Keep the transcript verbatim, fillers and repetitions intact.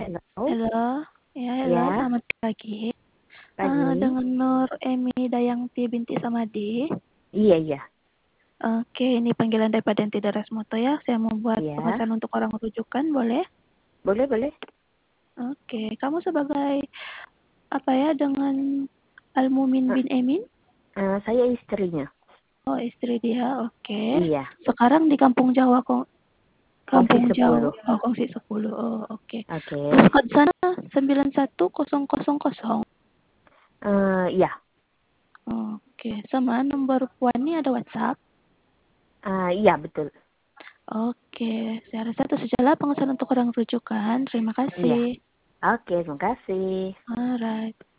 Halo. Halo, ya halo, Ya, selamat pagi. Eh, pagi. dengan Nur Emi Dayanti binti Samadi. Iya, iya. Oke, ini panggilan daripada Tidak Resmoto ya. Saya mau buat Iya. pemesan untuk orang rujukan, boleh? Boleh, boleh. Oke, kamu sebagai apa ya dengan Almumin Eh, bin Emin? eh, saya istrinya. Oh, istri dia. Oke. Iya. Sekarang di Kampung Jawa kok. Kongsi Kampung Jawa. sepuluh. Oh, Kongsi sepuluh. Oh, oke. Oke. Postcode sana sembilan satu nol nol nol. Eh, iya. Oke, sama nomor Puan ini ada WhatsApp. Eh, iya, betul. Oke, saya rasa itu sajalah pengesahan untuk orang rujukan. Terima Iya. kasih. Oke, terima kasih. Alright.